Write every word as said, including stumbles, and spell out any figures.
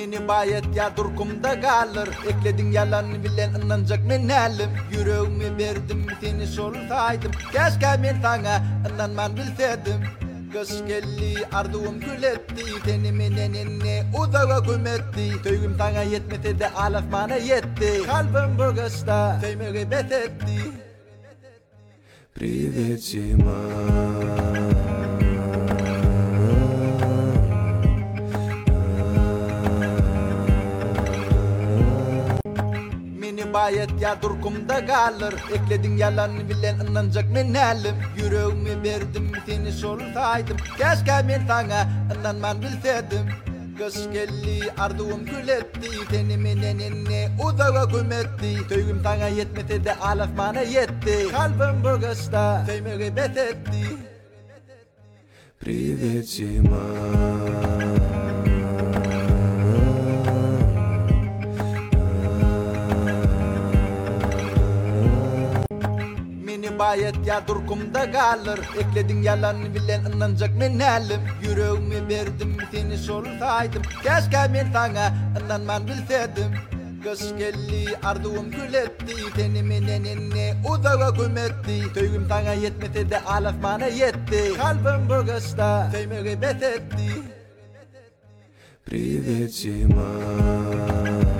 Meni bayet ya durkumda kalır. Ekledin yalan bilen inanacak men halim. Yüreğimi verdim seni sorsaydım. Keşke men sana inanman bilseydim. Kış geldi arduğum gül etti. Tenimin enine uzağa kıymetti. Töygüm sana yetmese de alasmana yetti. Kalbim bu kışta sevmeyi bet etti. Привет, зима. Meni bayet ya durkumda kalır. Ekledin yalan bilen inanacak men halim. Yüreğimi verdim seni sorsaydım. Keşke men sana inanman bilseydim. Kış geldi arduğum gül etti. Tenimin enine uzağa kıymetti. Töygüm sana yetmese de alasmana yetti. Kalbim bu kışta sevmeyi bet etti. Привет, зима. Meni bayet ya durkumda kalır. Ekledin yalan bilen inanacak men halim. Yüreğimi verdim seni sorsaydım. Keşke men sana inanman bilseydim. Kış geldi arduğum gül etti. Tenimin enine uzağa kıymetti. Töygüm sana yetmese de alasmana yetti. Kalbim bu kışta sevmeyi bet etti. Привет, зима.